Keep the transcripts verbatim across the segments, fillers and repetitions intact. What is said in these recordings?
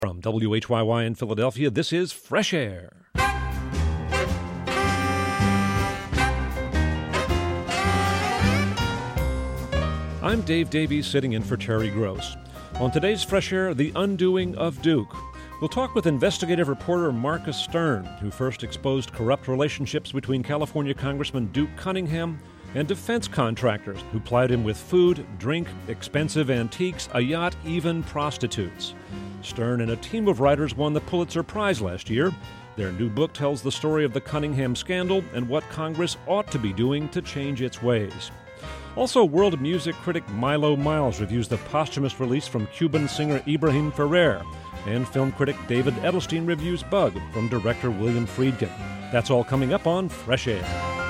From W H Y Y in Philadelphia, this is Fresh Air. I'm Dave Davies, sitting in for Terry Gross. On today's Fresh Air, the undoing of Duke. We'll talk with investigative reporter Marcus Stern, who first exposed corrupt relationships between California Congressman Duke Cunningham and defense contractors who plied him with food, drink, expensive antiques, a yacht, even prostitutes. Stern and a team of writers won the Pulitzer Prize last year. Their new book tells the story of the Cunningham scandal and what Congress ought to be doing to change its ways. Also, world music critic Milo Miles reviews the posthumous release from Cuban singer Ibrahim Ferrer, and film critic David Edelstein reviews Bug from director William Friedkin. That's all coming up on Fresh Air.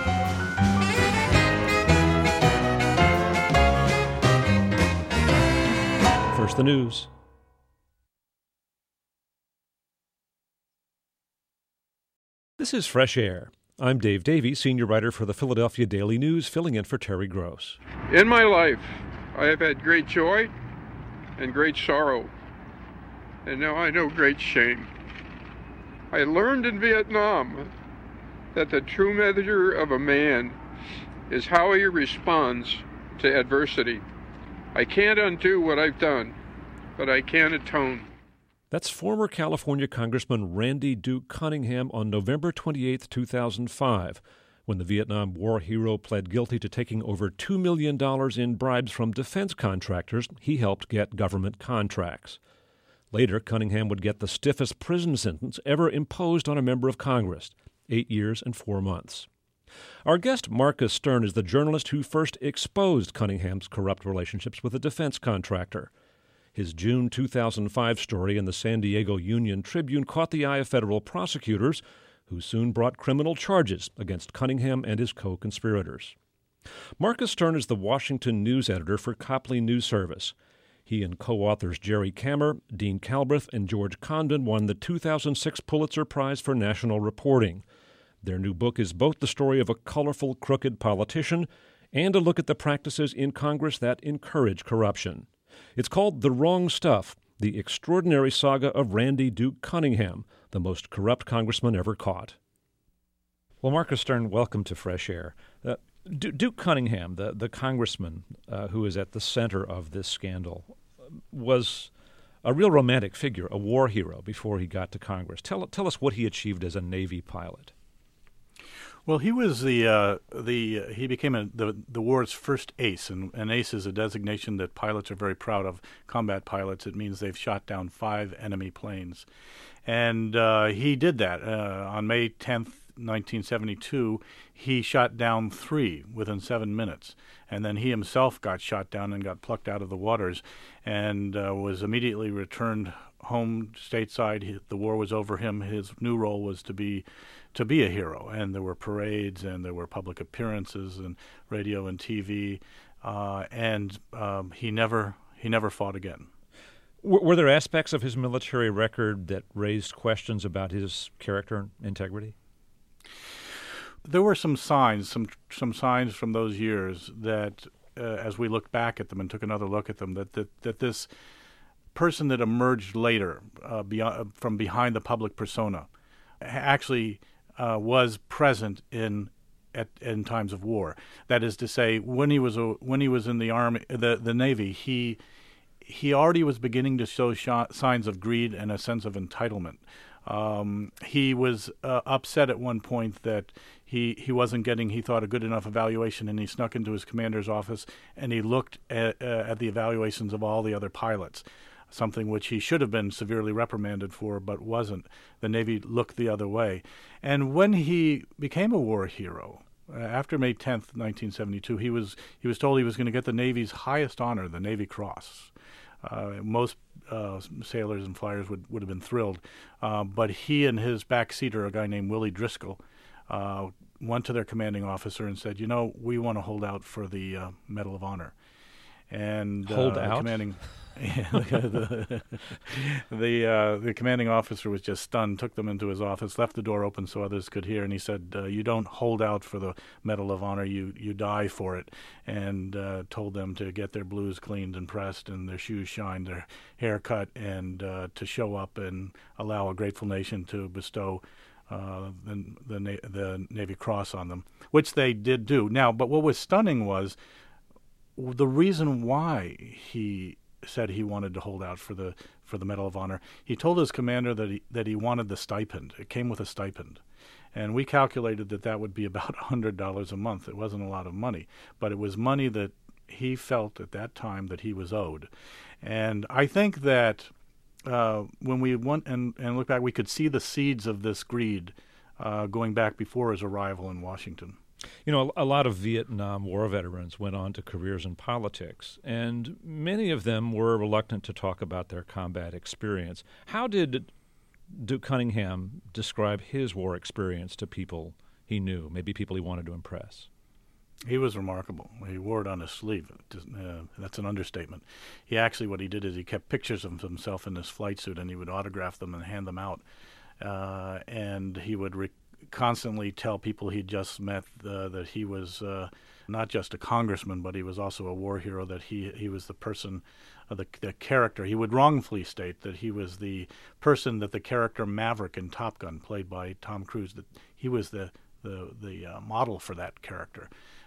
First, the news. This is Fresh Air. I'm Dave Davies, senior writer for the Philadelphia Daily News, filling in for Terry Gross. In my life, I have had great joy and great sorrow, and now I know great shame. I learned in Vietnam that the true measure of a man is how he responds to adversity. I can't undo what I've done, but I can atone. That's former California Congressman Randy Duke Cunningham on November twenty-eighth, two thousand five, when the Vietnam War hero pled guilty to taking over two million dollars in bribes from defense contractors he helped get government contracts. Later, Cunningham would get the stiffest prison sentence ever imposed on a member of Congress, eight years and four months. Our guest, Marcus Stern, is the journalist who first exposed Cunningham's corrupt relationships with a defense contractor. His June two thousand five story in the San Diego Union Tribune caught the eye of federal prosecutors, who soon brought criminal charges against Cunningham and his co-conspirators. Marcus Stern is the Washington news editor for Copley News Service. He and co-authors Jerry Kammer, Dean Calbreth, and George Condon won the two thousand six Pulitzer Prize for National Reporting. Their new book is both the story of a colorful, crooked politician and a look at the practices in Congress that encourage corruption. It's called The Wrong Stuff, the extraordinary saga of Randy Duke Cunningham, the most corrupt congressman ever caught. Well, Marcus Stern, welcome to Fresh Air. Uh, D- Duke Cunningham, the, the congressman uh, who is at the center of this scandal, was a real romantic figure, a war hero before he got to Congress. Tell, tell us what he achieved as a Navy pilot. Well, he was the uh, the uh, he became a, the the war's first ace, and an ace is a designation that pilots are very proud of. Combat pilots, it means they've shot down five enemy planes, and uh, he did that uh, on May tenth, nineteen seventy-two. He shot down three within seven minutes, and then he himself got shot down and got plucked out of the waters, and uh, was immediately returned home stateside. He, the war was over him. His new role was to be to be a hero, and there were parades and there were public appearances and radio and T V, uh, and um, he never he never fought again. W- were there aspects of his military record that raised questions about his character and integrity? There were some signs, some some signs from those years that, uh, as we looked back at them and took another look at them, that that, that this person that emerged later uh, beyond, from behind the public persona actually uh, was present in at in times of war. That is to say, when he was a, when he was in the army, the the Navy, he he already was beginning to show sh- signs of greed and a sense of entitlement. Um, he was uh, upset at one point that he, he wasn't getting, he thought, a good enough evaluation, and he snuck into his commander's office and he looked at, uh, at the evaluations of all the other pilots, something which he should have been severely reprimanded for but wasn't. The Navy looked the other way. And when he became a war hero, uh, after May tenth, nineteen seventy-two, he was he was told he was going to get the Navy's highest honor, the Navy Cross. Uh, most uh, sailors and flyers would, would have been thrilled. Uh, but he and his backseater, a guy named Willie Driscoll, uh, went to their commanding officer and said, you know, we want to hold out for the uh, Medal of Honor. And Hold uh, out? Commanding, the the, uh, the commanding officer was just stunned, took them into his office, left the door open so others could hear, and he said, uh, you don't hold out for the Medal of Honor, you, you die for it, and uh, told them to get their blues cleaned and pressed and their shoes shined, their hair cut, and uh, to show up and allow a grateful nation to bestow Uh, the, the Na- the Navy Cross on them, which they did do. Now, but what was stunning was the reason why he said he wanted to hold out for the for the Medal of Honor. He told his commander that he that he wanted the stipend. It came with a stipend, and we calculated that that would be about one hundred dollars a month. It wasn't a lot of money, but it was money that he felt at that time that he was owed. And I think that Uh, when we went and, and look back, we could see the seeds of this greed uh, going back before his arrival in Washington. You know, a, a lot of Vietnam War veterans went on to careers in politics, and many of them were reluctant to talk about their combat experience. How did Duke Cunningham describe his war experience to people he knew, maybe people he wanted to impress? He was remarkable. He wore it on his sleeve. Uh, that's an understatement. He actually, what he did is he kept pictures of himself in this flight suit, and he would autograph them and hand them out. Uh, and he would re- constantly tell people he'd just met uh, that he was uh, not just a congressman, but he was also a war hero, that he, he was the person, uh, the, the character. He would wrongfully state that he was the person that the character Maverick in Top Gun, played by Tom Cruise, that he was the, the, the uh, model for that character.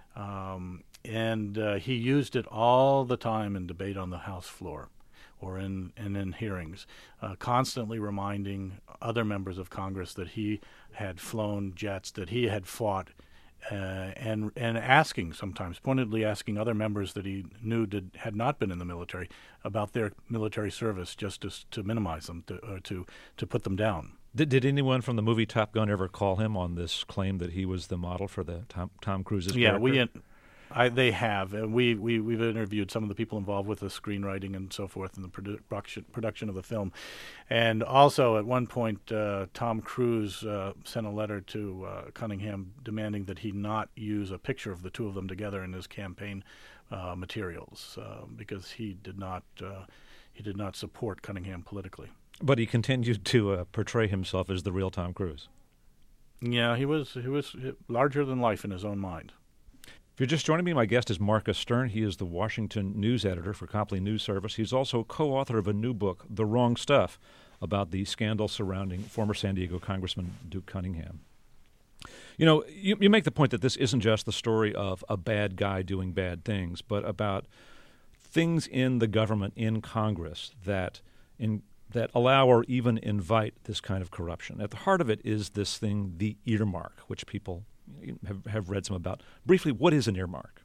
Um, and uh, he used it all the time in debate on the House floor or in, and in hearings, uh, constantly reminding other members of Congress that he had flown jets, that he had fought, uh, and and asking sometimes, pointedly asking other members that he knew did, had not been in the military about their military service, just to, to minimize them, to, or to, to put them down. Did, did anyone from the movie Top Gun ever call him on this claim that he was the model for the Tom, Tom Cruise's yeah, character? we, I, they have. Uh, we, we, we've interviewed some of the people involved with the screenwriting and so forth in the produ- production, production of the film. And also, at one point, uh, Tom Cruise uh, sent a letter to uh, Cunningham demanding that he not use a picture of the two of them together in his campaign uh, materials uh, because he did not uh, he did not support Cunningham politically. But he continued to uh, portray himself as the real Tom Cruise. Yeah, he was he was larger than life in his own mind. If you're just joining me, my guest is Marcus Stern. He is the Washington news editor for Copley News Service. He's also co-author of a new book, The Wrong Stuff, about the scandal surrounding former San Diego Congressman Duke Cunningham. You know, you, you make the point that this isn't just the story of a bad guy doing bad things, but about things in the government, in Congress, that in that allow or even invite this kind of corruption. At the heart of it is this thing, the earmark, which people have, have read some about. Briefly, what is an earmark?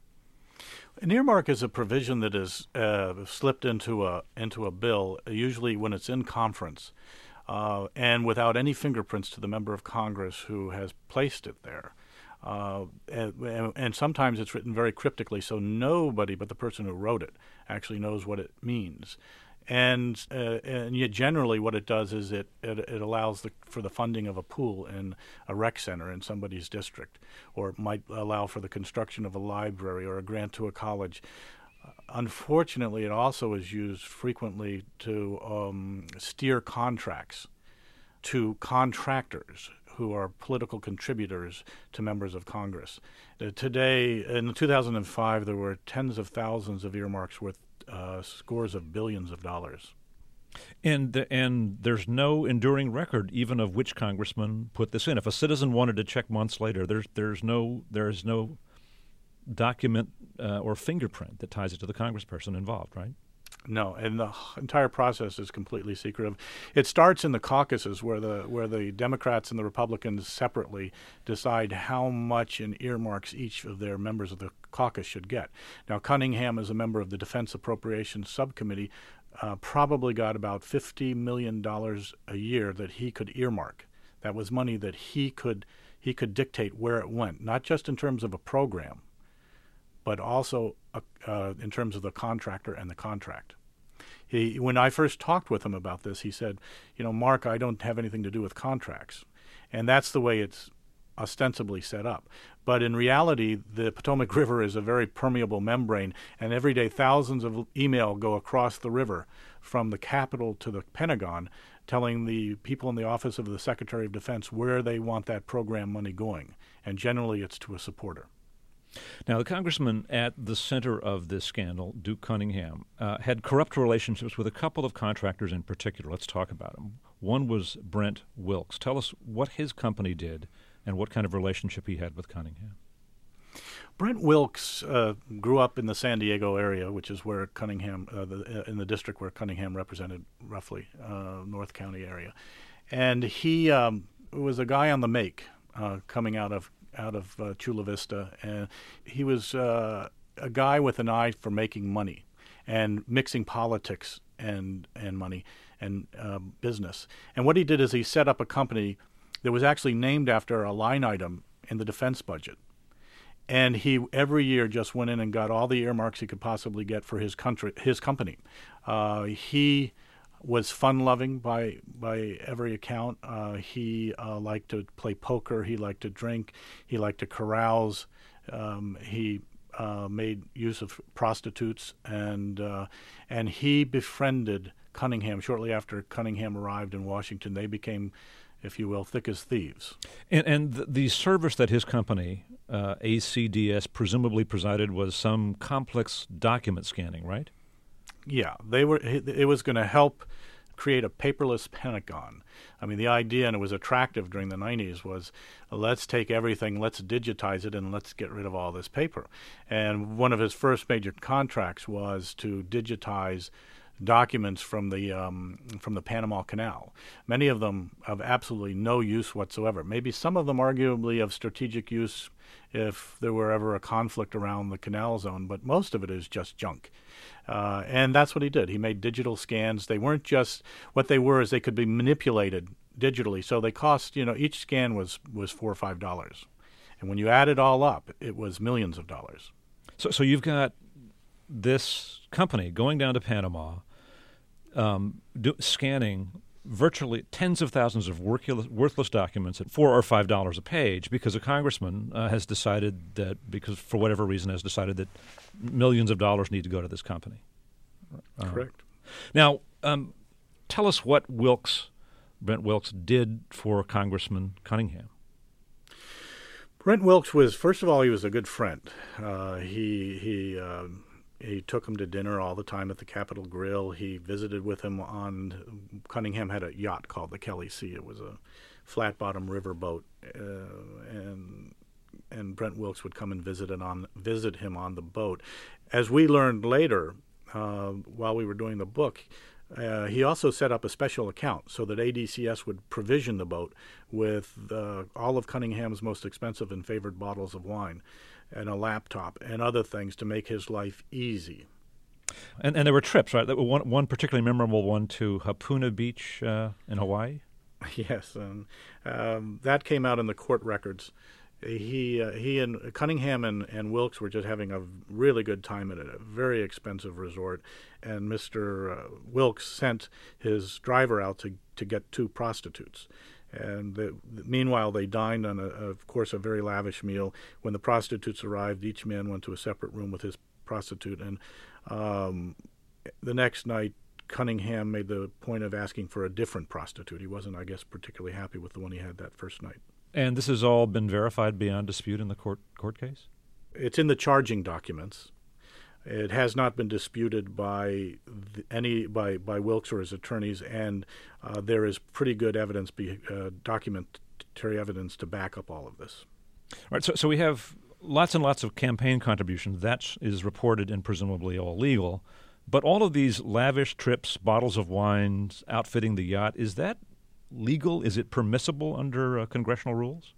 An earmark is a provision that is uh, slipped into a into a bill, usually when it's in conference, uh, and without any fingerprints to the member of Congress who has placed it there. Uh, and, and sometimes it's written very cryptically, so nobody but the person who wrote it actually knows what it means. And uh, and yet generally what it does is it, it, it allows the, for the funding of a pool in a rec center in somebody's district, or it might allow for the construction of a library or a grant to a college. Uh, unfortunately, it also is used frequently to um, steer contracts to contractors who are political contributors to members of Congress. Uh, today, in two thousand five, there were tens of thousands of earmarks worth Uh, scores of billions of dollars. And the, and there's no enduring record even of which congressman put this in. If a citizen wanted to check months later, there's there's no there's no document uh, or fingerprint that ties it to the congressperson involved, right? No, and the entire process is completely secretive. It starts in the caucuses where the where the Democrats and the Republicans separately decide how much in earmarks each of their members of the caucus should get. Now, Cunningham, as a member of the Defense Appropriations Subcommittee, uh, probably got about fifty million dollars a year that he could earmark. That was money that he could he could dictate where it went, not just in terms of a program, but also uh, uh, in terms of the contractor and the contract. He, when I first talked with him about this, he said, you know, Mark, I don't have anything to do with contracts. And that's the way it's ostensibly set up. But in reality, the Potomac River is a very permeable membrane, and every day thousands of email go across the river from the Capitol to the Pentagon, telling the people in the Office of the Secretary of Defense where they want that program money going. And generally it's to a supporter. Now, the congressman at the center of this scandal, Duke Cunningham, uh, had corrupt relationships with a couple of contractors in particular. Let's talk about them. One was Brent Wilkes. Tell us what his company did and what kind of relationship he had with Cunningham. Brent Wilkes uh, grew up in the San Diego area, which is where Cunningham, uh, the, uh, in the district where Cunningham represented roughly, uh, North County area. And he um, was a guy on the make uh, coming out of out of uh, Chula Vista, and he was uh, a guy with an eye for making money and mixing politics and and money and uh, business. And what he did is he set up a company that was actually named after a line item in the defense budget. And he every year just went in and got all the earmarks he could possibly get for his country, his company. Uh, he was fun-loving by by every account. Uh, he uh, liked to play poker. He liked to drink. He liked to carouse. Um, he uh, made use of prostitutes, and uh, and he befriended Cunningham shortly after Cunningham arrived in Washington. They became, if you will, thick as thieves. And, and the, the service that his company, uh, A C D S, presumably presided was some complex document scanning, right? Yeah, they were. It was going to help create a paperless Pentagon. I mean, the idea, and it was attractive during the nineties, was let's take everything, let's digitize it, and let's get rid of all this paper. And one of his first major contracts was to digitize documents from the um, from the Panama Canal. Many of them of absolutely no use whatsoever. Maybe some of them arguably of strategic use if there were ever a conflict around the canal zone, but most of it is just junk. Uh, and that's what he did. He made digital scans. They weren't just, what they were is they could be manipulated digitally. So they cost, you know, each scan was, was four or five dollars. And when you add it all up, it was millions of dollars. So, so you've got this company going down to Panama, um, do, scanning virtually tens of thousands of worthless, worthless documents at four or five dollars a page because a congressman uh, has decided that, because for whatever reason has decided that millions of dollars need to go to this company. Uh, Correct. Now, um, tell us what Wilkes, Brent Wilkes, did for Congressman Cunningham. Brent Wilkes was, first of all, he was a good friend. Uh, he he. Uh, He took him to dinner all the time at the Capitol Grill. He visited with him on, Cunningham had a yacht called the Kelly Sea. It was a flat-bottom river boat, uh, and and Brent Wilkes would come and visit it on visit him on the boat. As we learned later, uh, while we were doing the book, uh, he also set up a special account so that A D C S would provision the boat with uh, all of Cunningham's most expensive and favored bottles of wine, and a laptop and other things to make his life easy. And and there were trips, right? One one particularly memorable one to Hapuna Beach uh, in Hawaii. Yes, and um, that came out in the court records. He uh, he and Cunningham and, and Wilkes were just having a really good time at a very expensive resort, and Mister Uh, Wilkes sent his driver out to, to get two prostitutes. And the, meanwhile, they dined on, a, of course, a very lavish meal. When the prostitutes arrived, each man went to a separate room with his prostitute. And um, the next night, Cunningham made the point of asking for a different prostitute. He wasn't, I guess, particularly happy with the one he had that first night. And this has all been verified beyond dispute in the court court case? It's in the charging documents. It has not been disputed by the, any by, by Wilkes or his attorneys, and uh, there is pretty good evidence, be, uh, documentary evidence, to back up all of this. All right. So, so we have lots and lots of campaign contributions. That is reported and presumably all legal. But all of these lavish trips, bottles of wine, outfitting the yacht, is that legal? Is it permissible under uh, congressional rules?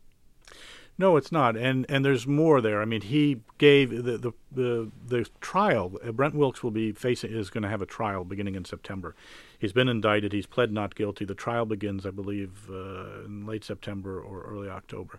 No, it's not, and and there's more there. I mean, he gave the the the, the trial. Brent Wilkes will be facing is going to have a trial beginning in September. He's been indicted. He's pled not guilty. The trial begins, I believe, uh, in late September or early October.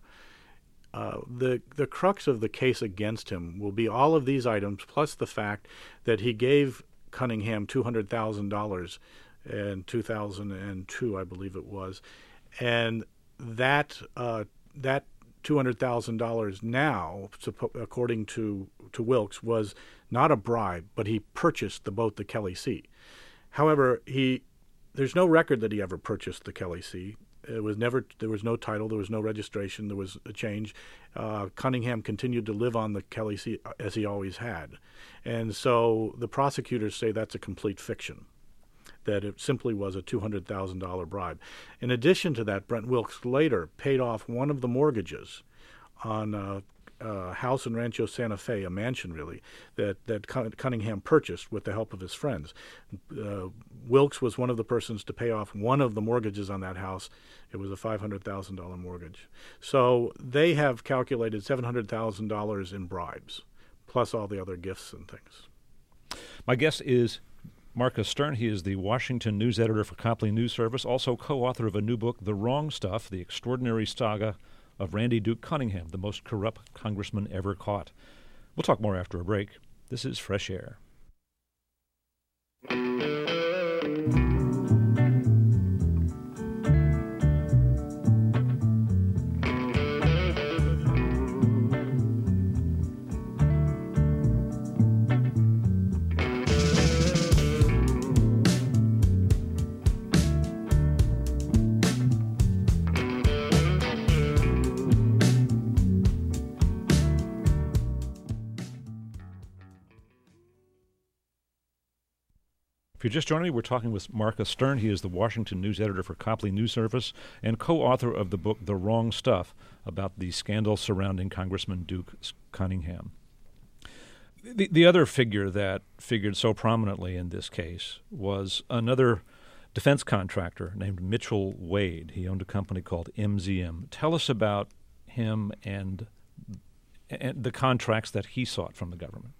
Uh, the the crux of the case against him will be all of these items, plus the fact that he gave Cunningham two hundred thousand dollars in two thousand two, I believe it was, and that uh, that. two hundred thousand dollars now, according to, to Wilkes, was not a bribe, but he purchased the boat, the Kelly C. However, he there's no record that he ever purchased the Kelly C. It was never. There was no title. There was no registration. There was a change. Uh, Cunningham continued to live on the Kelly C as he always had, and so the prosecutors say that's a complete fiction, that it simply was a two hundred thousand dollars bribe. In addition to that, Brent Wilkes later paid off one of the mortgages on a, a house in Rancho Santa Fe, a mansion really, that, that Cunningham purchased with the help of his friends. Uh, Wilkes was one of the persons to pay off one of the mortgages on that house. It was a five hundred thousand dollars mortgage. So they have calculated seven hundred thousand dollars in bribes, plus all the other gifts and things. My guess is Marcus Stern. He is the Washington News editor for Copley News Service, also co-author of a new book, The Wrong Stuff, The Extraordinary Saga of Randy Duke Cunningham, the most corrupt congressman ever caught. We'll talk more after a break. This is Fresh Air. If you're just joining me, we're talking with Marcus Stern. He is the Washington News editor for Copley News Service and co-author of the book The Wrong Stuff, about the scandal surrounding Congressman Duke Cunningham. The, the other figure that figured so prominently in this case was another defense contractor named Mitchell Wade. He owned a company called M Z M. Tell us about him and, and the contracts that he sought from the government.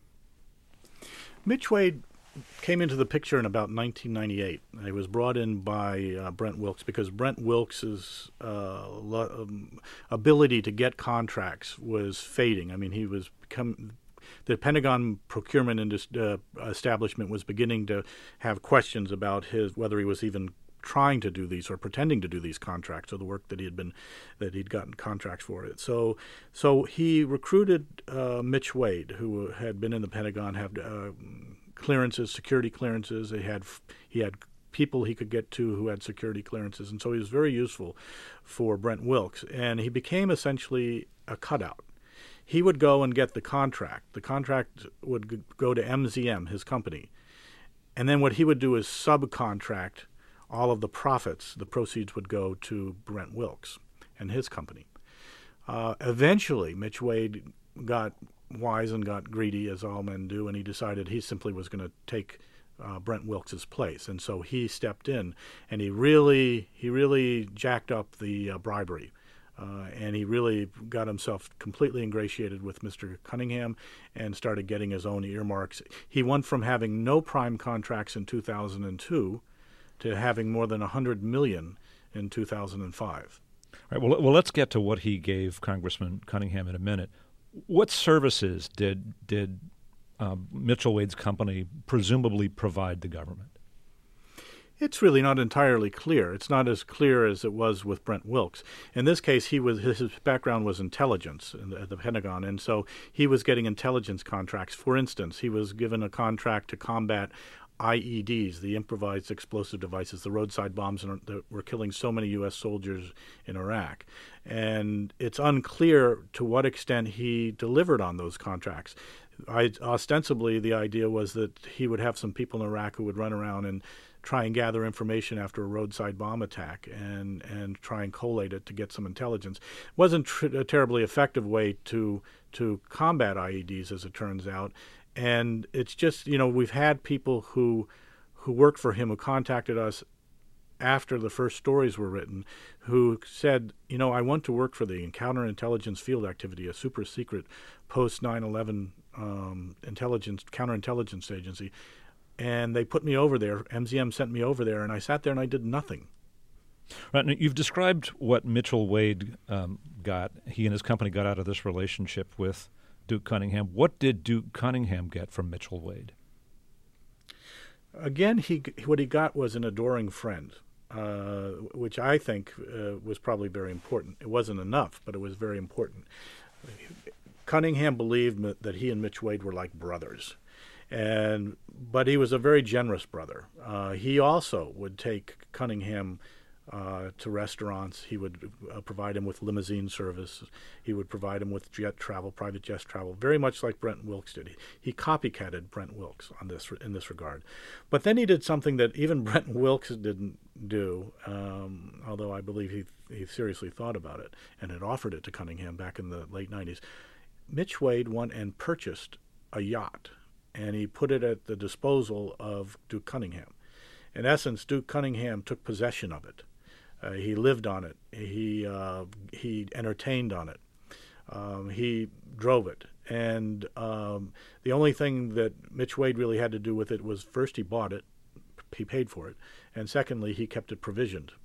Mitch Wade came into the picture in about nineteen ninety-eight. He was brought in by uh, Brent Wilkes because Brent Wilkes's uh, lo- um, ability to get contracts was fading. I mean, he was become the Pentagon procurement indus- uh, establishment was beginning to have questions about his whether he was even trying to do these or pretending to do these contracts or the work that he had been that he'd gotten contracts for it. So, so he recruited uh, Mitch Wade, who had been in the Pentagon, had uh, clearances, security clearances. He had he had people he could get to who had security clearances, and so he was very useful for Brent Wilkes. And he became essentially a cutout. He would go and get the contract. The contract would go to M Z M, his company, and then what he would do is subcontract all of the profits. The proceeds would go to Brent Wilkes and his company. Uh, eventually, Mitch Wade got wise and got greedy, as all men do, and he decided he simply was going to take uh, Brent Wilkes's place, and so he stepped in, and he really, he really jacked up the uh, bribery, uh, and he really got himself completely ingratiated with Mister Cunningham, and started getting his own earmarks. He went from having no prime contracts in two thousand two to having more than a hundred million in two thousand five. All right. Well, well, let's get to what he gave Congressman Cunningham in a minute. What services did did uh, Mitchell Wade's company presumably provide the government? It's really not entirely clear. It's not as clear as it was with Brent Wilkes. In this case, he was his background was intelligence at the Pentagon, and so he was getting intelligence contracts. For instance, he was given a contract to combat I E Ds, the improvised explosive devices, the roadside bombs that were killing so many U S soldiers in Iraq. And it's unclear to what extent he delivered on those contracts. I, ostensibly, the idea was that he would have some people in Iraq who would run around and try and gather information after a roadside bomb attack and, and try and collate it to get some intelligence. It wasn't tr- a terribly effective way to to combat I E Ds, as it turns out. And it's just, you know, we've had people who who worked for him who contacted us after the first stories were written who said, you know, I want to work for the Counterintelligence Field Activity, a super secret post nine eleven um, intelligence counterintelligence agency. And they put me over there. M Z M sent me over there, and I sat there and I did nothing. Right. Now, you've described what Mitchell Wade um, got, he and his company got out of this relationship with Duke Cunningham. What did Duke Cunningham get from Mitchell Wade? Again, he what he got was an adoring friend. uh, which I think uh, was probably very important. It wasn't enough, but it was very important. Cunningham believed that he and Mitch Wade were like brothers, and but he was a very generous brother. Uh, he also would take Cunningham uh, to restaurants. He would uh, provide him with limousine service. He would provide him with jet travel, private jet travel, very much like Brent Wilkes did. He, he copycatted Brent Wilkes on this in this regard. But then he did something that even Brent Wilkes didn't do, um, although I believe he he seriously thought about it and had offered it to Cunningham back in the late nineties. Mitch Wade went and purchased a yacht, and he put it at the disposal of Duke Cunningham. In essence, Duke Cunningham took possession of it. Uh, he lived on it. He uh, he entertained on it. Um, he drove it. And um, the only thing that Mitch Wade really had to do with it was, first, he bought it. He paid for it. And secondly, he kept it provisioned.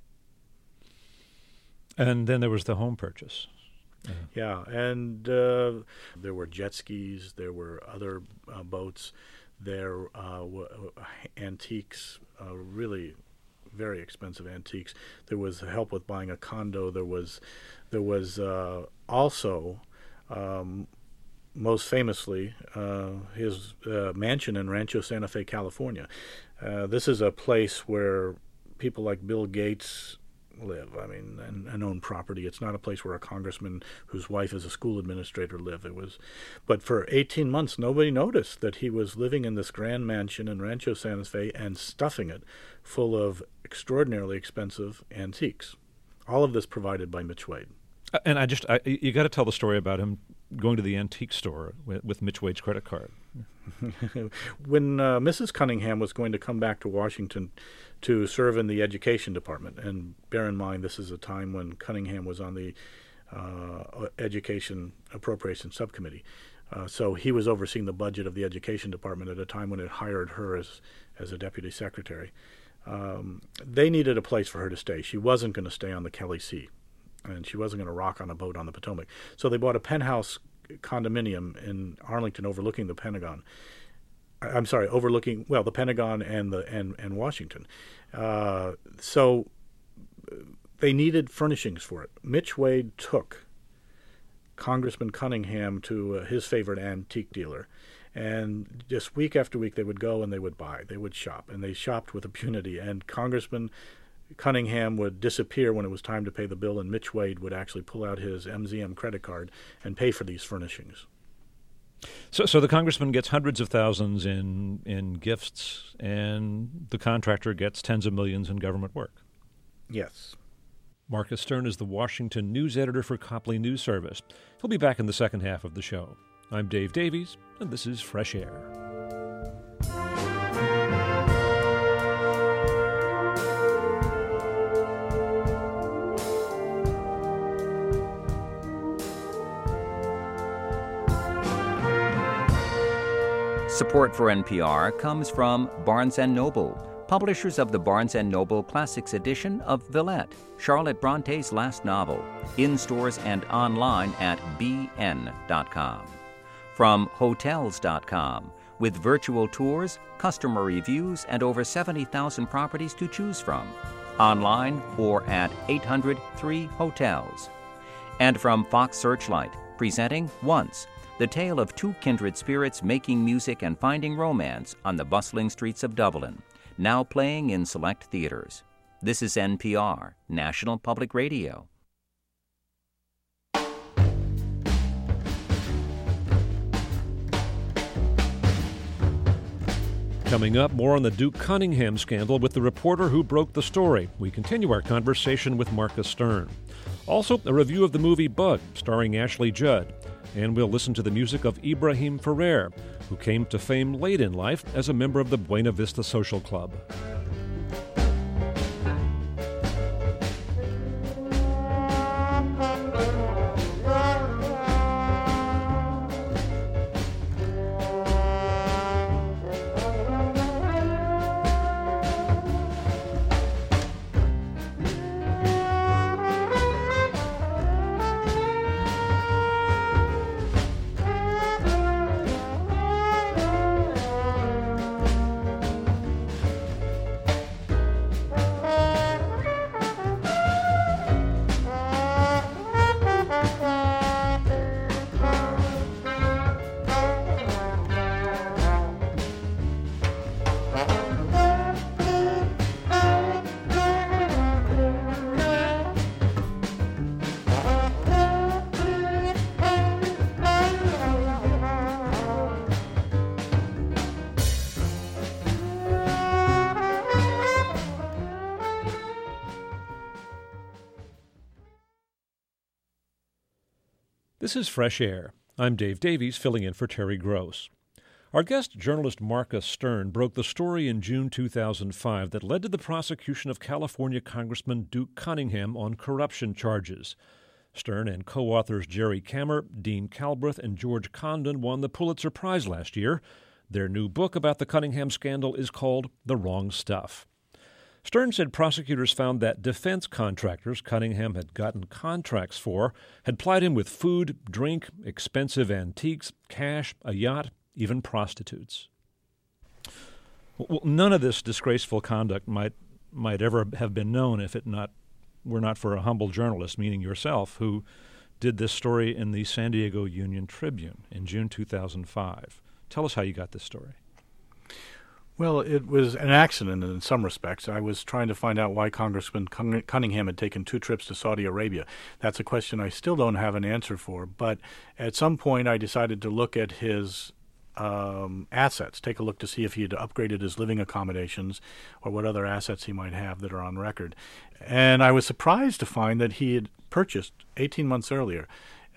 And then there was the home purchase. Yeah, yeah and uh, there were jet skis. There were other uh, boats. There uh, were antiques, uh, really very expensive antiques. There was help with buying a condo. There was, there was uh, also, um, most famously, uh, his uh, mansion in Rancho Santa Fe, California. Uh, this is a place where people like Bill Gates live, I mean, and, and own property. It's not a place where a congressman whose wife is a school administrator live. It was, but for eighteen months, nobody noticed that he was living in this grand mansion in Rancho Santa Fe and stuffing it full of extraordinarily expensive antiques. All of this provided by Mitch Wade. And I just, I, you got to tell the story about him going to the antique store with, with Mitch Wade's credit card. When uh, Missus Cunningham was going to come back to Washington to serve in the education department, and bear in mind this is a time when Cunningham was on the uh, Education Appropriations Subcommittee, uh, so he was overseeing the budget of the education department at a time when it hired her as, as a deputy secretary. Um, they needed a place for her to stay. She wasn't going to stay on the Kelly Sea, and she wasn't going to rock on a boat on the Potomac. So they bought a penthouse condominium in Arlington overlooking the Pentagon. I'm sorry, overlooking, well, the Pentagon and the and, and Washington. Uh, so they needed furnishings for it. Mitch Wade took Congressman Cunningham to uh, his favorite antique dealer, and just week after week they would go and they would buy. They would shop, and they shopped with impunity. And Congressman Cunningham would disappear when it was time to pay the bill, and Mitch Wade would actually pull out his M Z M credit card and pay for these furnishings. So, so the congressman gets hundreds of thousands in in gifts, and the contractor gets tens of millions in government work. Yes. Marcus Stern is the Washington news editor for Copley News Service. He'll be back in the second half of the show. I'm Dave Davies, and this is Fresh Air. Support for N P R comes from Barnes and Noble, publishers of the Barnes and Noble Classics edition of Villette, Charlotte Bronte's last novel, in stores and online at b n dot com. From Hotels dot com, with virtual tours, customer reviews, and over seventy thousand properties to choose from, online or at eight hundred three hotels. And from Fox Searchlight, presenting Once, the tale of two kindred spirits making music and finding romance on the bustling streets of Dublin, now playing in select theaters. This is N P R, National Public Radio. Coming up, more on the Duke Cunningham scandal with the reporter who broke the story. We continue our conversation with Marcus Stern. Also, a review of the movie Bug, starring Ashley Judd. And we'll listen to the music of Ibrahim Ferrer, who came to fame late in life as a member of the Buena Vista Social Club. This is Fresh Air. I'm Dave Davies, filling in for Terry Gross. Our guest, journalist Marcus Stern, broke the story in June two thousand five that led to the prosecution of California Congressman Duke Cunningham on corruption charges. Stern and co-authors Jerry Kammer, Dean Calbreth, and George Condon won the Pulitzer Prize last year. Their new book about the Cunningham scandal is called The Wrong Stuff. Stern said prosecutors found that defense contractors Cunningham had gotten contracts for had plied him with food, drink, expensive antiques, cash, a yacht, even prostitutes. Well, none of this disgraceful conduct might might ever have been known if it not were not for a humble journalist, meaning yourself, who did this story in the San Diego Union Tribune in June two thousand five. Tell us how you got this story. Well, it was an accident in some respects. I was trying to find out why Congressman Cunningham had taken two trips to Saudi Arabia. That's a question I still don't have an answer for. But at some point, I decided to look at his um, assets, take a look to see if he had upgraded his living accommodations or what other assets he might have that are on record. And I was surprised to find that he had purchased, eighteen months earlier,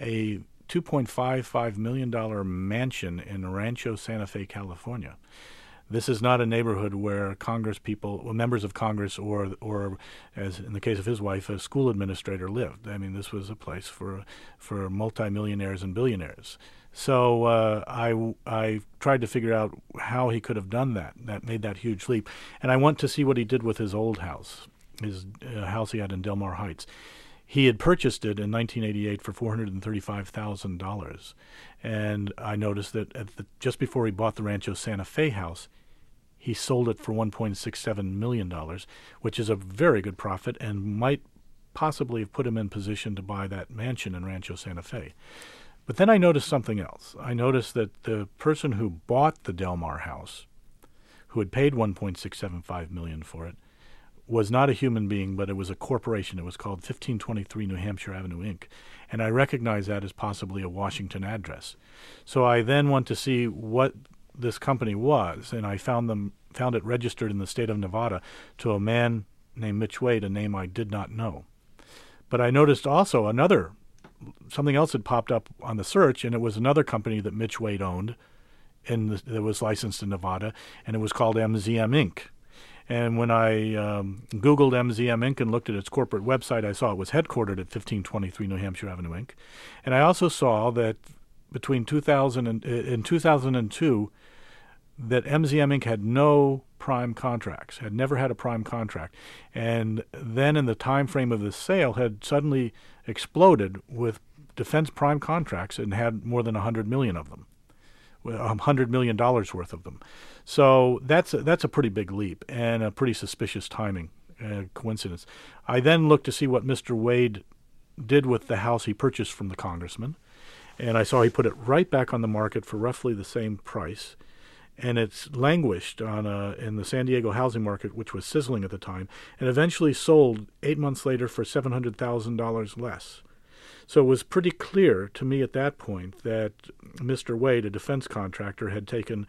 a two point five five million dollars mansion in Rancho Santa Fe, California. This is not a neighborhood where Congress people, well, members of Congress, or, or as in the case of his wife, a school administrator lived. I mean, this was a place for for multimillionaires and billionaires. So uh, I I tried to figure out how he could have done that. That made that huge leap, and I went to see what he did with his old house, his uh, house he had in Del Mar Heights. He had purchased it in nineteen eighty-eight for four hundred thirty-five thousand dollars, and I noticed that at the, just before he bought the Rancho Santa Fe house, he sold it for one point six seven million dollars, which is a very good profit and might possibly have put him in position to buy that mansion in Rancho Santa Fe. But then I noticed something else. I noticed that the person who bought the Del Mar house, who had paid one point six seven five million dollars for it, was not a human being, but it was a corporation. It was called fifteen twenty-three New Hampshire Avenue, Incorporated. And I recognized that as possibly a Washington address. So I then went to see what this company was, and I found them found it registered in the state of Nevada to a man named Mitch Wade, a name I did not know. But I noticed also another, something else had popped up on the search, and it was another company that Mitch Wade owned, and that was licensed in Nevada, and it was called M Z M Incorporated. And when I um, Googled M Z M Incorporated and looked at its corporate website, I saw it was headquartered at fifteen twenty-three New Hampshire Avenue, Incorporated. And I also saw that between two thousand and in two thousand two, that M Z M Incorporated had no prime contracts, had never had a prime contract, and then in the time frame of the sale had suddenly exploded with defense prime contracts and had more than one hundred million of them, one hundred million dollars worth of them. So that's a, that's a pretty big leap and a pretty suspicious timing uh, coincidence. I then looked to see what Mister Wade did with the house he purchased from the congressman, and I saw he put it right back on the market for roughly the same price. And it's languished on a, in the San Diego housing market, which was sizzling at the time, and eventually sold eight months later for seven hundred thousand dollars less. So it was pretty clear to me at that point that Mister Wade, a defense contractor, had taken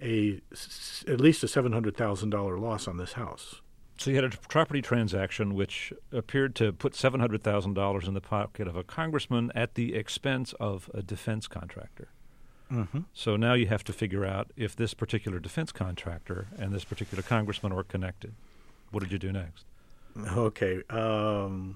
a at least a seven hundred thousand dollars loss on this house. So you had a property transaction which appeared to put seven hundred thousand dollars in the pocket of a congressman at the expense of a defense contractor. Mm-hmm. So now you have to figure out if this particular defense contractor and this particular congressman are connected. What did you do next? Okay. Um,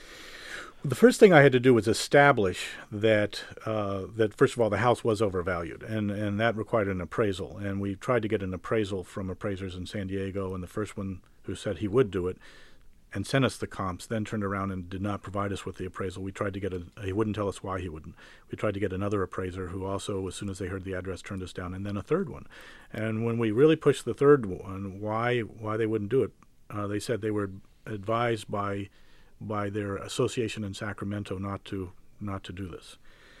the first thing I had to do was establish that, uh, that first of all, the house was overvalued, and, and that required an appraisal. And we tried to get an appraisal from appraisers in San Diego, and the first one who said he would do it and sent us the comps, then turned around and did not provide us with the appraisal. We tried to get a, he wouldn't tell us why he wouldn't. We tried to get another appraiser who also, as soon as they heard the address, turned us down, and then a third one. And when we really pushed the third one, why why they wouldn't do it, uh, they said they were advised by by their association in Sacramento not to not to do this.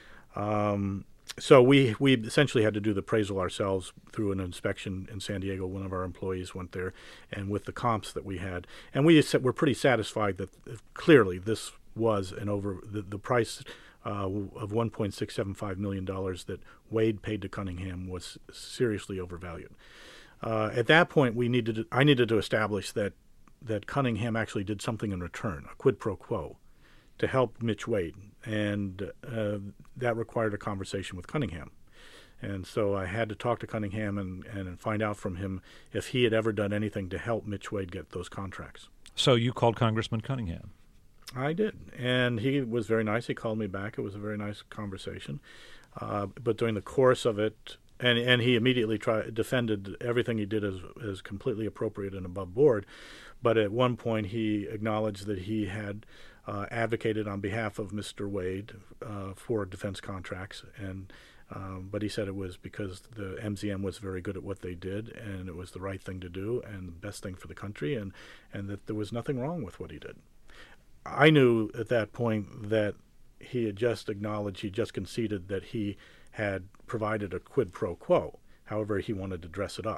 Um, So we, we essentially had to do the appraisal ourselves through an inspection in San Diego. One of our employees went there, and with the comps that we had. And we were pretty satisfied that uh, clearly this was an over the, the price uh, of one point six seven five million dollars that Wade paid to Cunningham was seriously overvalued. Uh, at that point, we needed to, I needed to establish that, that Cunningham actually did something in return, a quid pro quo, to help Mitch Wade. and uh, that required a conversation with Cunningham. And so I had to talk to Cunningham and, and find out from him if he had ever done anything to help Mitch Wade get those contracts. So you called Congressman Cunningham? I did, and he was very nice. He called me back. It was a very nice conversation. Uh, but during the course of it, and and he immediately tried defended everything he did as as completely appropriate and above board. But at one point, he acknowledged that he had uh, advocated on behalf of Mister Wade uh, for defense contracts, and um, but he said it was because the M Z M was very good at what they did, and it was the right thing to do and the best thing for the country, and and that there was nothing wrong with what he did. I knew at that point that he had just acknowledged, he just conceded that he had provided a quid pro quo. However, he wanted to dress it up.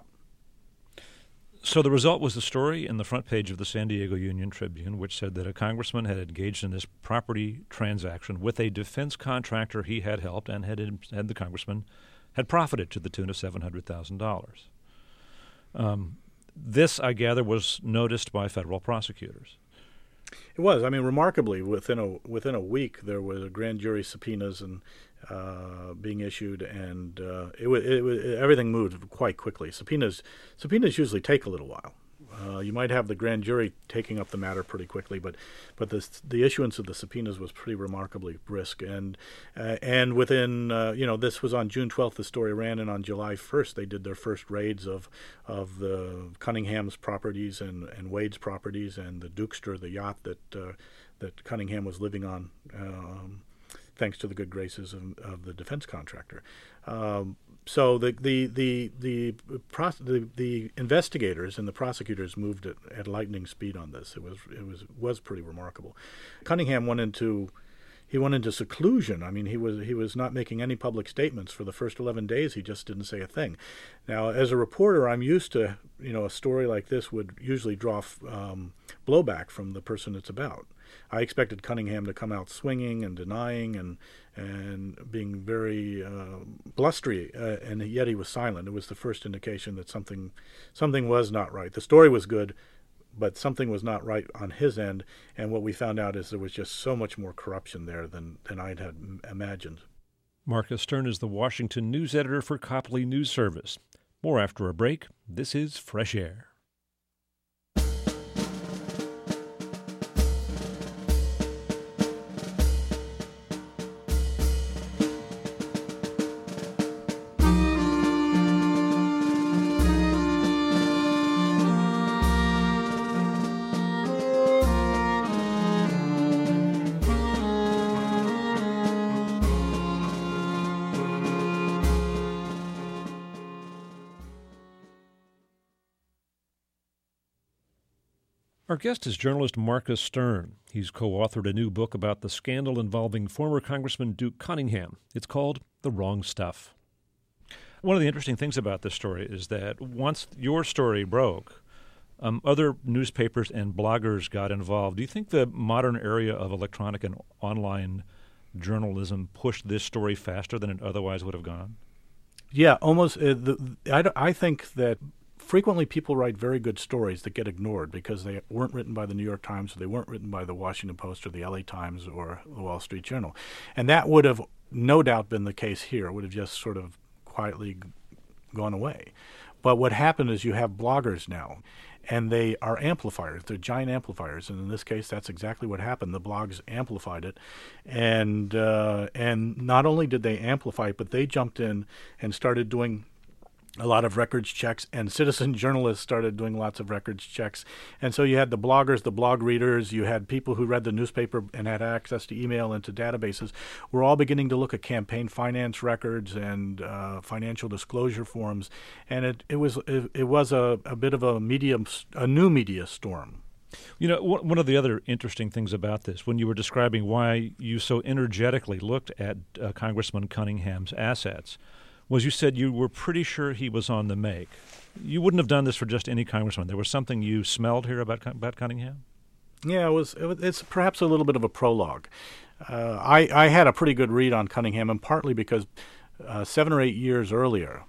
So the result was the story in the front page of the San Diego Union Tribune, which said that a congressman had engaged in this property transaction with a defense contractor he had helped, and had, had the congressman had profited to the tune of seven hundred thousand dollars. Um, this, I gather, was noticed by federal prosecutors. It was. I mean, remarkably, within a within a week, there was a grand jury subpoenas and uh, being issued, and uh, it, w- it, w- everything moved quite quickly. Subpoenas subpoenas usually take a little while. Uh, you might have the grand jury taking up the matter pretty quickly, but but the the issuance of the subpoenas was pretty remarkably brisk, and uh, and within uh, you know this was on June twelfth the story ran, and on July first they did their first raids of of the Cunningham's properties and, and Wade's properties and the Dukester, the yacht that uh, that Cunningham was living on, um, thanks to the good graces of, of the defense contractor. Um, So the the the the, pros- the the investigators and the prosecutors moved at, at lightning speed on this. It was it was was pretty remarkable. Cunningham went into he went into seclusion. I mean, he was he was not making any public statements for the first eleven days. He just didn't say a thing. Now, as a reporter, I'm used to you know a story like this would usually draw um, blowback from the person it's about. I expected Cunningham to come out swinging and denying and and being very uh, blustery, uh, and yet he was silent. It was the first indication that something something was not right. The story was good, but something was not right on his end, and what we found out is there was just so much more corruption there than, than I had imagined. Marcus Stern is the Washington news editor for Copley News Service. More after a break. This is Fresh Air. Our guest is journalist Marcus Stern. He's co-authored a new book about the scandal involving former Congressman Duke Cunningham. It's called The Wrong Stuff. One of the interesting things about this story is that once your story broke, um, other newspapers and bloggers got involved. Do you think the modern area of electronic and online journalism pushed this story faster than it otherwise would have gone? Yeah, almost. Uh, the, I, I think that frequently people write very good stories that get ignored because they weren't written by the New York Times, or they weren't written by the Washington Post or the L A Times or the Wall Street Journal. And that would have no doubt been the case here. It would have just sort of quietly g- gone away. But what happened is you have bloggers now, and they are amplifiers. They're giant amplifiers, and in this case, that's exactly what happened. The blogs amplified it, and uh, and not only did they amplify it, but they jumped in and started doing a lot of records checks, and citizen journalists started doing lots of records checks. And so you had the bloggers, the blog readers, you had people who read the newspaper and had access to email and to databases. We're all beginning to look at campaign finance records and uh, financial disclosure forms, and it, it was it, it was a, a bit of a medium, a new media storm. You know, one of the other interesting things about this, when you were describing why you so energetically looked at uh, Congressman Cunningham's assets, was you said you were pretty sure he was on the make. You wouldn't have done this for just any congressman. There was something you smelled here about about Cunningham? Yeah, it was. It was it's perhaps a little bit of a prologue. Uh, I, I had a pretty good read on Cunningham, and partly because uh, seven or eight years earlier,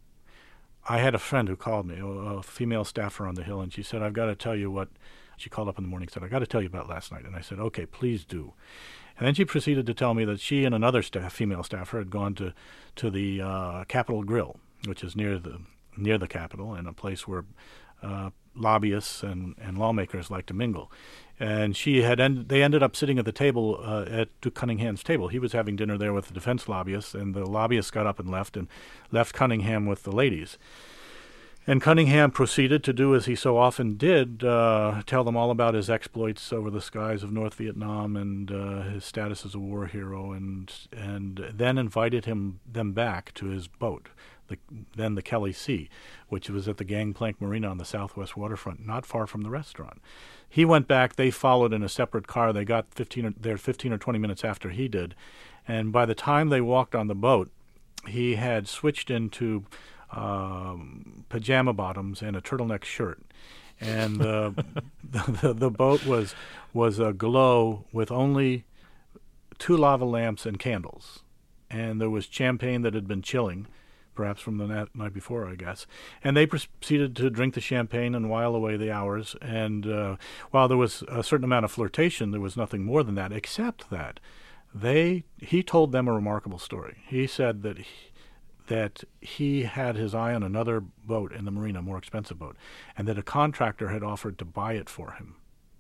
I had a friend who called me, a, a female staffer on the Hill, and she said, I've got to tell you what, she called up in the morning and said, I've got to tell you about last night. And I said, okay, please do. And then she proceeded to tell me that she and another staff, female staffer had gone to to the uh, Capitol Grill, which is near the near the Capitol and a place where uh, lobbyists and, and lawmakers like to mingle. And she had end, they ended up sitting at the table uh, at Duke Cunningham's table. He was having dinner there with the defense lobbyists, and the lobbyists got up and left and left Cunningham with the ladies. And Cunningham proceeded to do as he so often did, uh, tell them all about his exploits over the skies of North Vietnam and uh, his status as a war hero, and and then invited him them back to his boat, the, then the Kelly C, which was at the Gangplank Marina on the southwest waterfront, not far from the restaurant. He went back. They followed in a separate car. They got fifteen or, there fifteen or twenty minutes after he did, and by the time they walked on the boat, he had switched into Um, pajama bottoms and a turtleneck shirt, and uh, the, the the boat was was aglow with only two lava lamps and candles, and there was champagne that had been chilling, perhaps from the night, night before, I guess. And they proceeded to drink the champagne and while away the hours. And uh, while there was a certain amount of flirtation, there was nothing more than that, except that they he told them a remarkable story. He said that he, that he had his eye on another boat in the marina, a more expensive boat, and that a contractor had offered to buy it for him.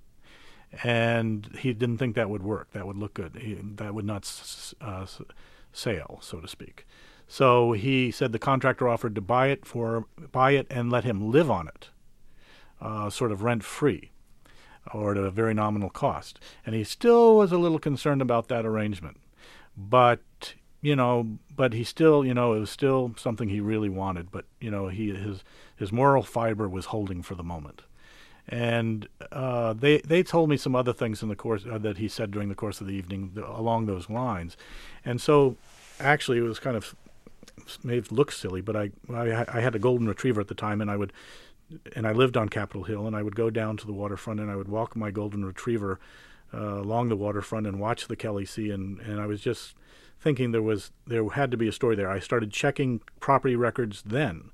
And he didn't think that would work. That would look good. He, that would not s- uh, sail, so to speak. So he said the contractor offered to buy it for buy it and let him live on it, uh, sort of rent-free, or at a very nominal cost. And he still was a little concerned about that arrangement. But You know, but he still, you know, it was still something he really wanted. But you know, he his his moral fiber was holding for the moment, and uh, they they told me some other things in the course uh, that he said during the course of the evening th- along those lines, and so actually it was kind of made it look silly, but I, I I had a golden retriever at the time, and I would and I lived on Capitol Hill, and I would go down to the waterfront, and I would walk my golden retriever uh, along the waterfront and watch the Kelly C, and and I was just thinking there was there had to be a story there. I started checking property records then,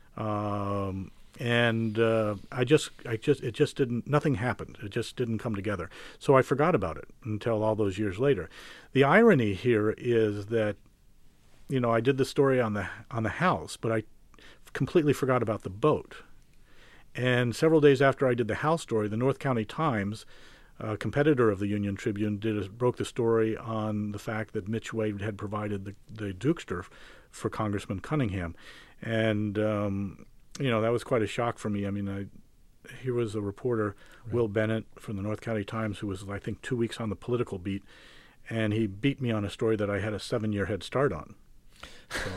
um, and uh, I just I just it just didn't nothing happened. It just didn't come together. So I forgot about it until all those years later. The irony here is that, you know, I did the story on the on the house, but I completely forgot about the boat. And several days after I did the house story, the North County Times, a competitor of the Union Tribune, did a, broke the story on the fact that Mitch Wade had provided the, the Dukester for Congressman Cunningham. And, um, you know, that was quite a shock for me. I mean, I, here was a reporter, right. Will Bennett from the North County Times, who was, I think, two weeks on the political beat, and he beat me on a story that I had a seven-year head start on. So.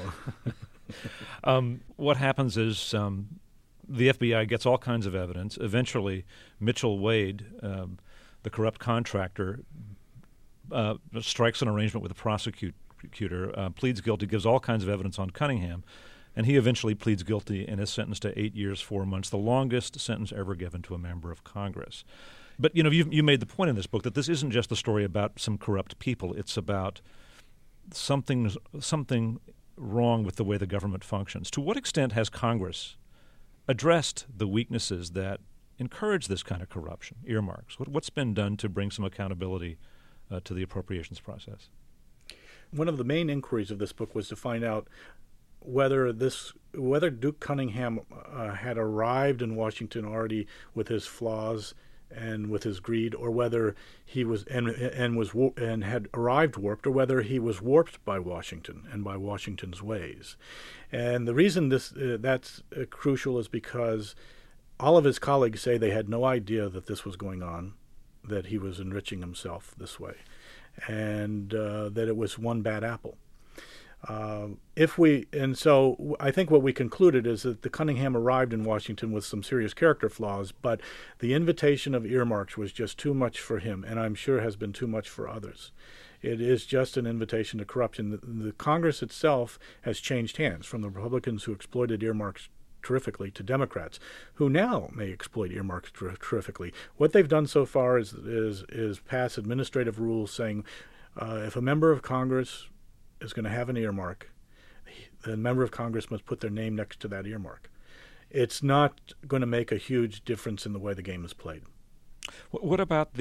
um, what happens is um, the F B I gets all kinds of evidence. Eventually, Mitchell Wade, um, the corrupt contractor, uh, strikes an arrangement with the prosecutor, uh, pleads guilty, gives all kinds of evidence on Cunningham, and he eventually pleads guilty and is sentenced to eight years, four months, the longest sentence ever given to a member of Congress. But, you know, you you made the point in this book that this isn't just a story about some corrupt people. It's about something something wrong with the way the government functions. To what extent has Congress addressed the weaknesses that encourage this kind of corruption, earmarks? What, what's been done to bring some accountability uh, to the appropriations process? One of the main inquiries of this book was to find out whether this, whether Duke Cunningham uh, had arrived in Washington already with his flaws and with his greed, or whether he was and and was and had arrived warped, or whether he was warped by Washington and by Washington's ways. And the reason this uh, that's uh, crucial is because all of his colleagues say they had no idea that this was going on, that he was enriching himself this way, and uh, that it was one bad apple. Uh, if we and so I think what we concluded is that the Cunningham arrived in Washington with some serious character flaws, but the invitation of earmarks was just too much for him, and I'm sure has been too much for others. It is just an invitation to corruption. The, the Congress itself has changed hands from the Republicans who exploited earmarks terrifically to Democrats who now may exploit earmarks ter- terrifically. What they've done so far is is is pass administrative rules saying uh, if a member of Congress is going to have an earmark, the member of Congress must put their name next to that earmark. It's not going to make a huge difference in the way the game is played. What about the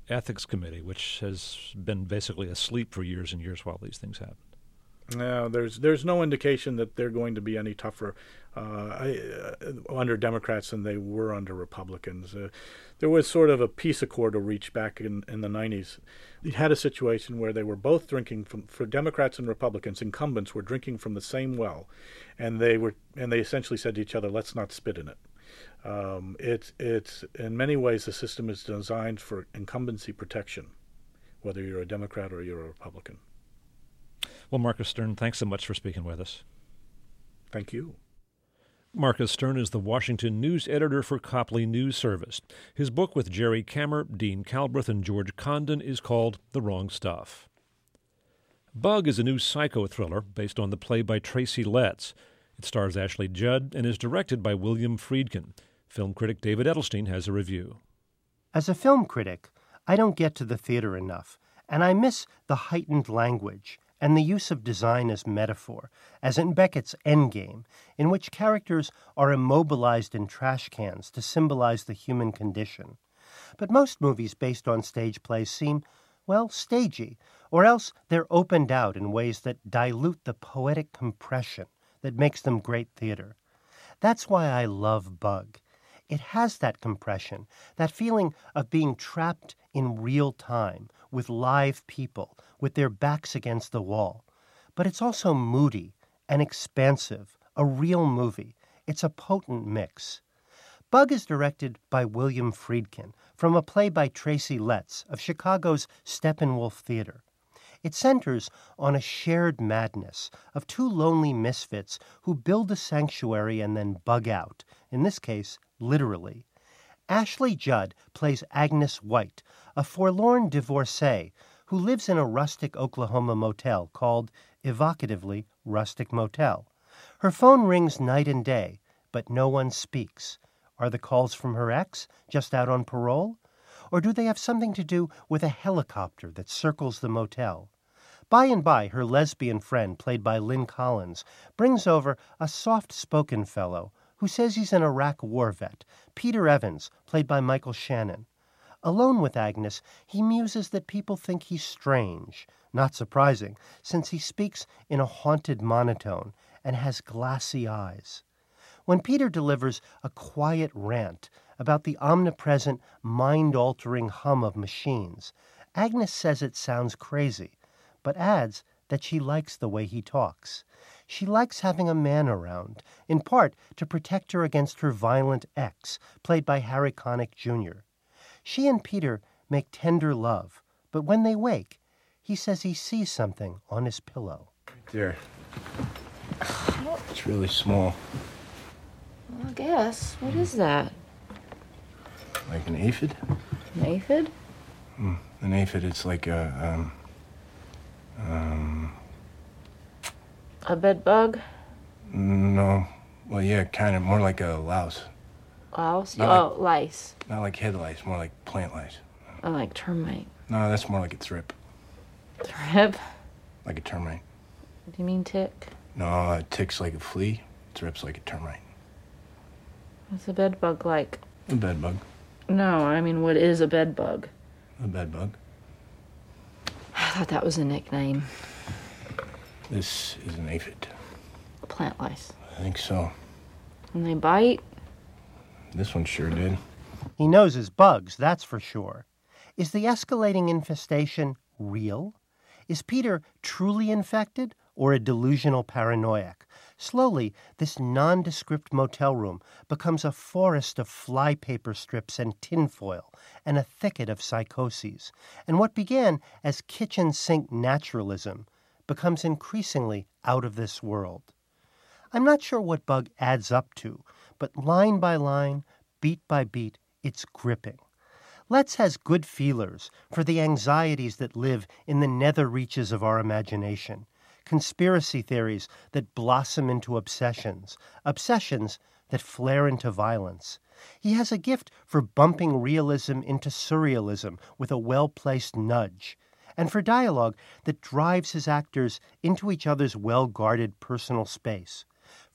ethics committee, which has been basically asleep for years and years while these things happen. No, there's there's no indication that they're going to be any tougher uh, I, uh, under Democrats than they were under Republicans. Uh, there was sort of a peace accord reached back in, in the nineties. You had a situation where they were both drinking from, for Democrats and Republicans, incumbents were drinking from the same well, and they were and they essentially said to each other, "Let's not spit in it." Um, it's it's in many ways the system is designed for incumbency protection, whether you're a Democrat or you're a Republican. Well, Marcus Stern, thanks so much for speaking with us. Thank you. Marcus Stern is the Washington news editor for Copley News Service. His book with Jerry Kammer, Dean Calbreth, and George Condon is called The Wrong Stuff. Bug is a new psycho thriller based on the play by Tracy Letts. It stars Ashley Judd and is directed by William Friedkin. Film critic David Edelstein has a review. As a film critic, I don't get to the theater enough, and I miss the heightened language and the use of design as metaphor, as in Beckett's Endgame, in which characters are immobilized in trash cans to symbolize the human condition. But most movies based on stage plays seem, well, stagey, or else they're opened out in ways that dilute the poetic compression that makes them great theater. That's why I love Bug. It has that compression, that feeling of being trapped in real time, with live people, with their backs against the wall. But it's also moody and expansive, a real movie. It's a potent mix. Bug is directed by William Friedkin from a play by Tracy Letts of Chicago's Steppenwolf Theater. It centers on a shared madness of two lonely misfits who build a sanctuary and then bug out, in this case, literally. Ashley Judd plays Agnes White, a forlorn divorcee who lives in a rustic Oklahoma motel called, evocatively, Rustic Motel. Her phone rings night and day, but no one speaks. Are the calls from her ex, just out on parole? Or do they have something to do with a helicopter that circles the motel? By and by, her lesbian friend, played by Lynn Collins, brings over a soft-spoken fellow who says he's an Iraq war vet, Peter Evans, played by Michael Shannon. Alone with Agnes, he muses that people think he's strange. Not surprising, since he speaks in a haunted monotone and has glassy eyes. When Peter delivers a quiet rant about the omnipresent, mind-altering hum of machines, Agnes says it sounds crazy, but adds that she likes the way he talks. She likes having a man around, in part to protect her against her violent ex, played by Harry Connick Junior She and Peter make tender love, but when they wake, he says he sees something on his pillow. Right there. It's really small. Well, I guess. What is that? Like an aphid? An aphid? Mm, an aphid, it's like a, um... Um... A bed bug? No. Well, yeah, kind of. More like a louse. Louse? Not Oh, like- lice. Not like head lice, more like plant lice. I like termite. No, that's more like a thrip. Thrip? Like a termite. Do you mean tick? No, a tick's like a flea. Thrip's like a termite. What's a bed bug like? A bed bug. No, I mean, what is a bed bug? A bed bug. I thought that was a nickname. This is an aphid. Plant lice. I think so. And they bite? This one sure did. He knows his bugs, that's for sure. Is the escalating infestation real? Is Peter truly infected or a delusional paranoiac? Slowly, this nondescript motel room becomes a forest of flypaper strips and tinfoil and a thicket of psychoses. And what began as kitchen sink naturalism becomes increasingly out of this world. I'm not sure what Bug adds up to, but line by line, beat by beat, it's gripping. Letts has good feelers for the anxieties that live in the nether reaches of our imagination, conspiracy theories that blossom into obsessions, obsessions that flare into violence. He has a gift for bumping realism into surrealism with a well-placed nudge, and for dialogue that drives his actors into each other's well-guarded personal space.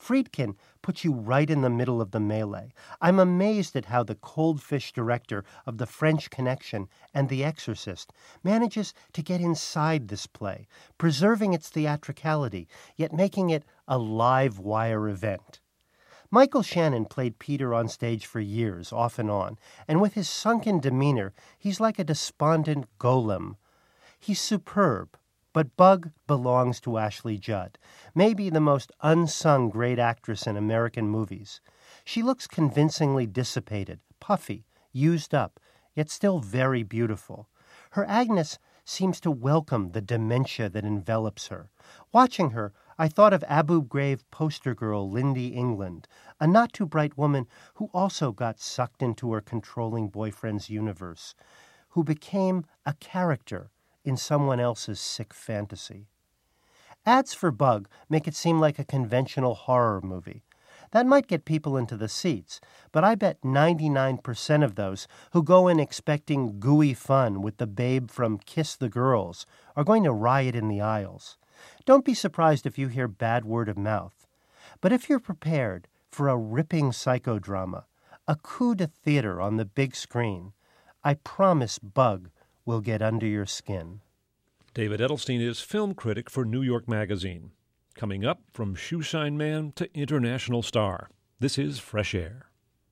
Friedkin puts you right in the middle of the melee. I'm amazed at how the cold-fish director of The French Connection and The Exorcist manages to get inside this play, preserving its theatricality, yet making it a live-wire event. Michael Shannon played Peter on stage for years, off and on, and with his sunken demeanor, he's like a despondent golem. He's superb, but Bug belongs to Ashley Judd, maybe the most unsung great actress in American movies. She looks convincingly dissipated, puffy, used up, yet still very beautiful. Her Agnes seems to welcome the dementia that envelops her. Watching her, I thought of Abu Ghraib poster girl Lindy England, a not-too-bright woman who also got sucked into her controlling boyfriend's universe, who became a character in someone else's sick fantasy. Ads for Bug make it seem like a conventional horror movie. That might get people into the seats, but I bet ninety-nine percent of those who go in expecting gooey fun with the babe from Kiss the Girls are going to riot in the aisles. Don't be surprised if you hear bad word of mouth. But if you're prepared for a ripping psychodrama, a coup de theater on the big screen, I promise Bug will get under your skin. David Edelstein is film critic for New York Magazine. Coming up, from shoeshine man to international star, this is Fresh Air.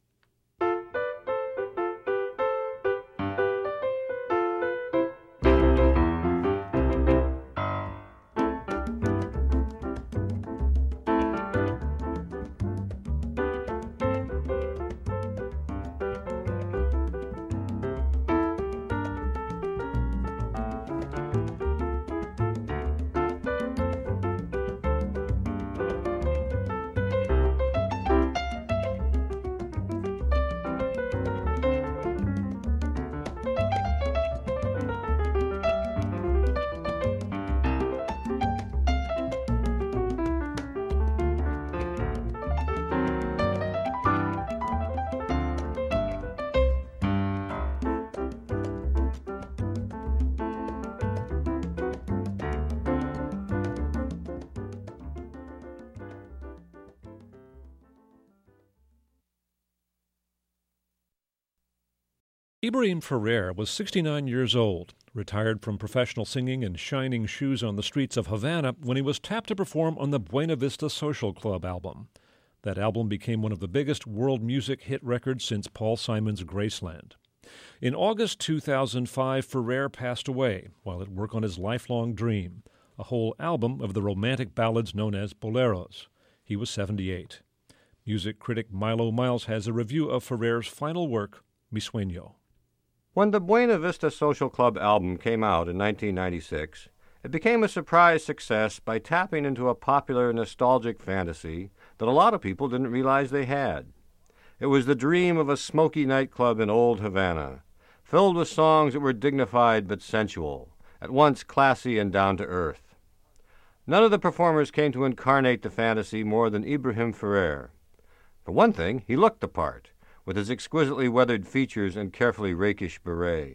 Ibrahim Ferrer was sixty-nine years old, retired from professional singing and shining shoes on the streets of Havana when he was tapped to perform on the Buena Vista Social Club album. That album became one of the biggest world music hit records since Paul Simon's Graceland. In August two thousand five, Ferrer passed away while at work on his lifelong dream, a whole album of the romantic ballads known as boleros. He was seventy-eight. Music critic Milo Miles has a review of Ferrer's final work, Mi Sueño. When the Buena Vista Social Club album came out in nineteen ninety-six, it became a surprise success by tapping into a popular nostalgic fantasy that a lot of people didn't realize they had. It was the dream of a smoky nightclub in old Havana, filled with songs that were dignified but sensual, at once classy and down-to-earth. None of the performers came to incarnate the fantasy more than Ibrahim Ferrer. For one thing, he looked the part, with his exquisitely weathered features and carefully rakish beret.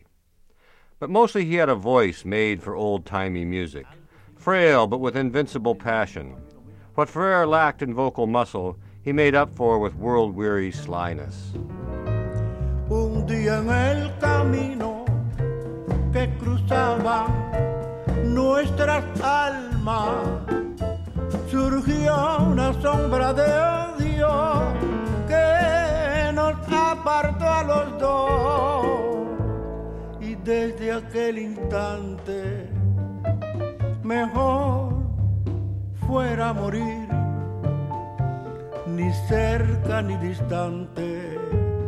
But mostly he had a voice made for old-timey music, frail but with invincible passion. What Ferrer lacked in vocal muscle, he made up for with world-weary slyness. Un día en el camino que cruzaban nuestras almas surgió una sombra de Dios que nos apartó a los dos, y desde aquel instante mejor fuera morir, ni cerca ni distante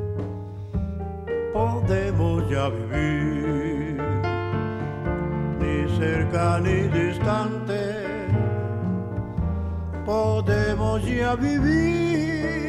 podemos ya vivir, ni cerca ni distante podemos ya vivir.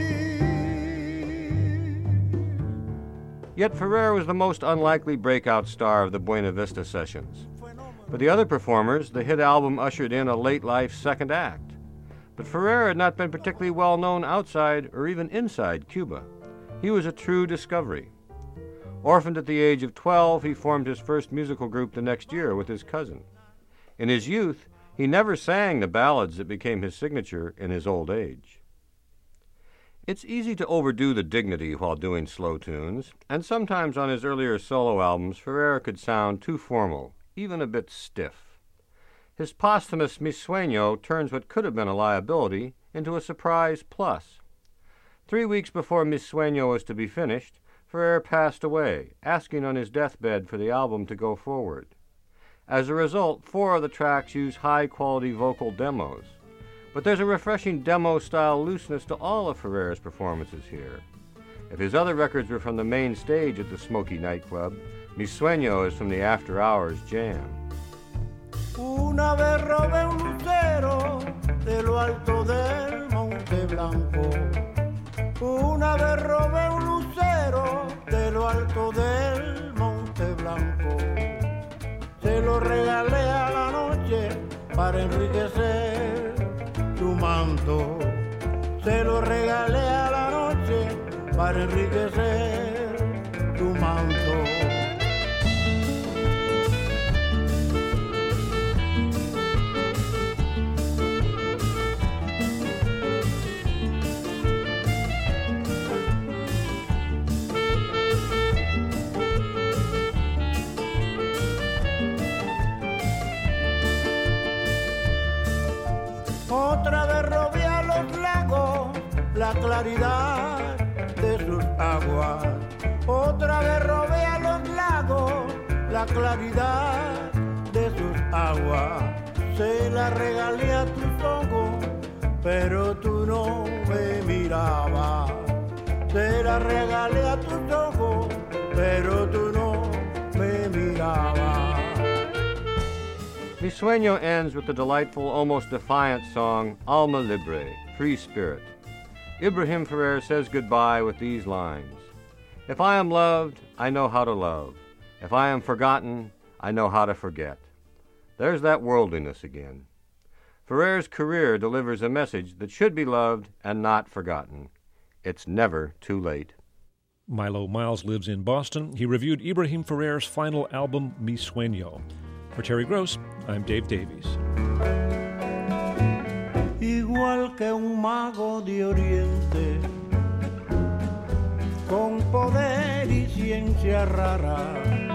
Yet Ferrer was the most unlikely breakout star of the Buena Vista sessions. For the other performers, the hit album ushered in a late-life second act. But Ferrer had not been particularly well known outside or even inside Cuba. He was a true discovery. Orphaned at the age of twelve, he formed his first musical group the next year with his cousin. In his youth, He never sang the ballads that became his signature in his old age. It's easy to overdo the dignity while doing slow tunes, and sometimes on his earlier solo albums, Ferrer could sound too formal, even a bit stiff. His posthumous Mi Sueño turns what could have been a liability into a surprise plus. Three weeks before Mi Sueño was to be finished, Ferrer passed away, asking on his deathbed for the album to go forward. As a result, four of the tracks use high-quality vocal demos. But there's a refreshing demo-style looseness to all of Ferrer's performances here. If his other records were from the main stage at the Smoky nightclub, Mi Sueño is from the after-hours jam. Una vez robé un lucero de lo alto del Monte Blanco. Una vez robé un lucero de lo alto del Monte Blanco. Se lo regalé a la noche para enriquecer tu manto. Se lo regalé a la noche para enriquecer tu manto. Otra vez robé a los lagos la claridad de sus aguas. Otra vez robé a los lagos la claridad de sus aguas. Se la regalé a tus ojos, pero tú no me mirabas. Se la regalé a tus ojos, pero tú no me mirabas. Mi Sueño ends with the delightful, almost defiant song, Alma Libre, Free Spirit. Ibrahim Ferrer says goodbye with these lines. If I am loved, I know how to love. If I am forgotten, I know how to forget. There's that worldliness again. Ferrer's career delivers a message that should be loved and not forgotten. It's never too late. Milo Miles lives in Boston. He reviewed Ibrahim Ferrer's final album, Mi Sueño. For Terry Gross, I'm Dave Davies. Igual que un mago de Oriente, con poder y ciencia rara,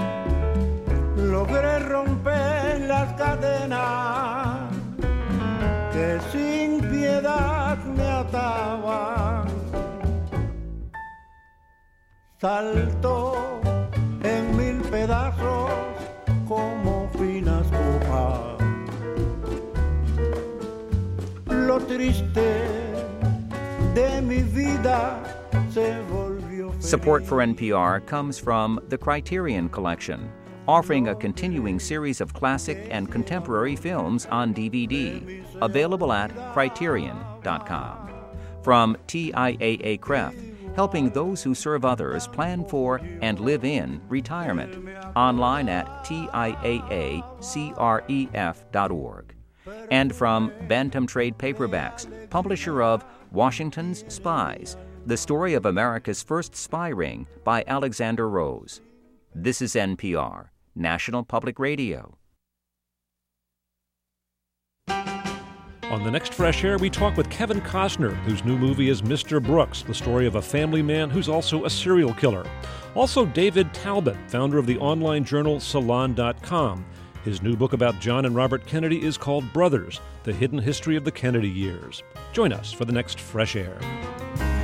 logré romper las cadenas que sin piedad me ataban. Saltó en mil pedazos como finas hojas. Lo triste de mi vida se volvió feliz. Support for N P R comes from the Criterion Collection, offering a continuing series of classic and contemporary films on D V D, available at criterion dot com. From T I A A C R E F, helping those who serve others plan for and live in retirement, online at T I A A C R E F dot org. And from Bantam Trade Paperbacks, publisher of Washington's Spies, the story of America's first spy ring by Alexander Rose. This is N P R, National Public Radio. On the next Fresh Air, we talk with Kevin Costner, whose new movie is Mister Brooks, the story of a family man who's also a serial killer. Also, David Talbot, founder of the online journal Salon dot com. His new book about John and Robert Kennedy is called Brothers, The Hidden History of the Kennedy Years. Join us for the next Fresh Air.